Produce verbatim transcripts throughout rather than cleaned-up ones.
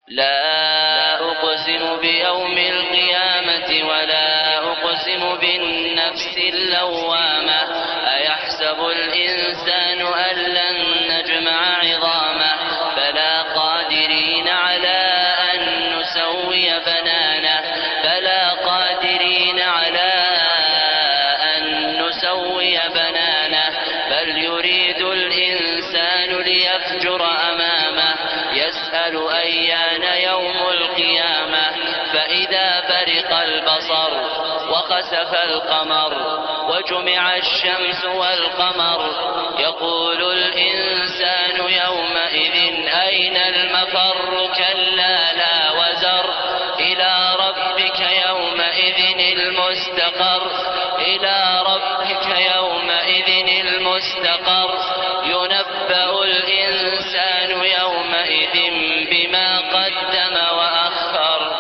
لا أقسم بيوم القيامة ولا أقسم بالنفس اللوامة أيحسب الإنسان أن لن نجمع عظامه بلى قادرين على أن نسوي بنانه بلى قادرين على أن نسوي بنانه بل يريد الإنسان ليفجر أمامه يسأل أيان يوم القيامة فإذا برق البصر وخسف القمر وجمع الشمس والقمر يقول الإنسان يومئذ أين المفر كلا لا وزر إلى ربك يومئذ المستقر إلى ربك يومئذ المستقر ينبأ الإنسان يومئذ بما قدم وأخر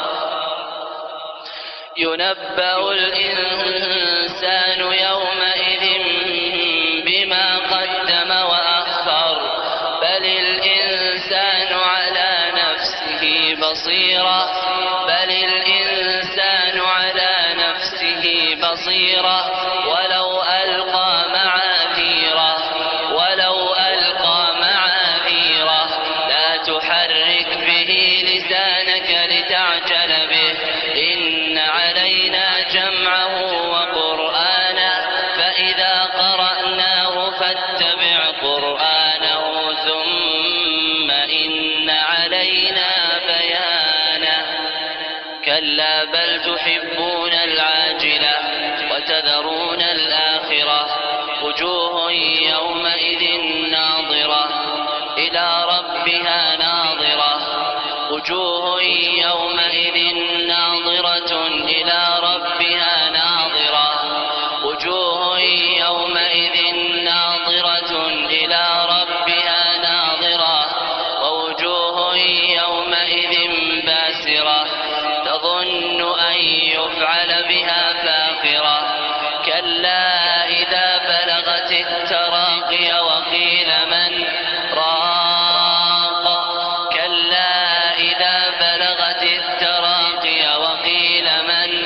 ينبأ الإنسان يومئذ بما قدم وأخر بل الإنسان على نفسه بصيرة بل الإنسان على نفسه بصيرة ولو ألقى معاذيره ولو ألقى معاذيره لا تحرك به لسانك لتعجل به إن علينا جمعه وقرآنه فإذا قرأناه فاتبع قرآنه ثم إن علينا بيانه كلا بل تحبون العاجلة وتذرون الآخرة وجوه يومئذ ناظرة إلى ربها ناظرة وجوه يومئذ ناظرة إلى ربها ناظرة وجوه يومئذ ناظرة إلى ربها ناظرة ووجوه يومئذ باسرة تظن أن يفعل بها فاقرة كلا إذا بلغت التراقي وقيل من راق كلا إذا بلغت التراقي وقيل من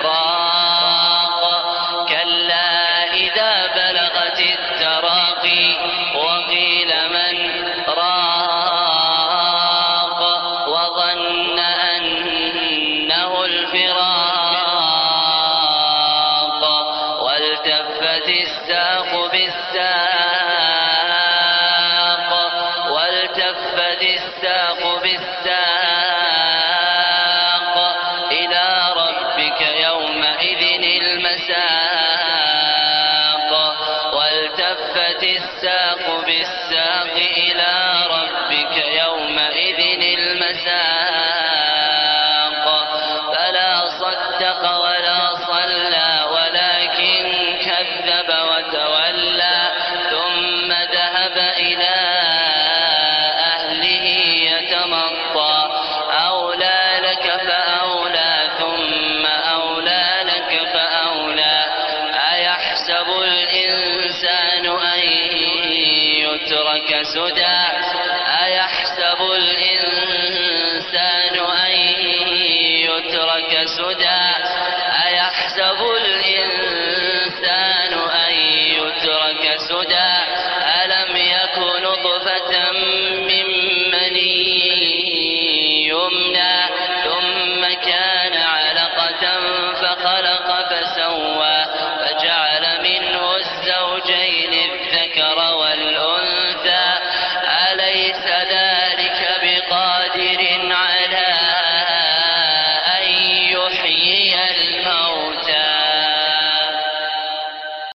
راق كلا إذا بلغت التراقي وقيل من راق وظن أنه الفراق والتفت الساق بالساق والتفت الساق بالساق إلى ربك يومئذ المساق والتفت الساق بالساق إلى ربك يومئذ المساق فلا صدق ولا صلى ولكن كذب وتولى ثم ذهب إلى أهله يتمطى أولى لك فأولى ثم أولى لك فأولى أيحسب الإنسان أن يترك سدى أيحسب الإنسان أن يترك سدى أيحسب الإنسان أن يترك سدى ألم يك نطفة من مني يمنى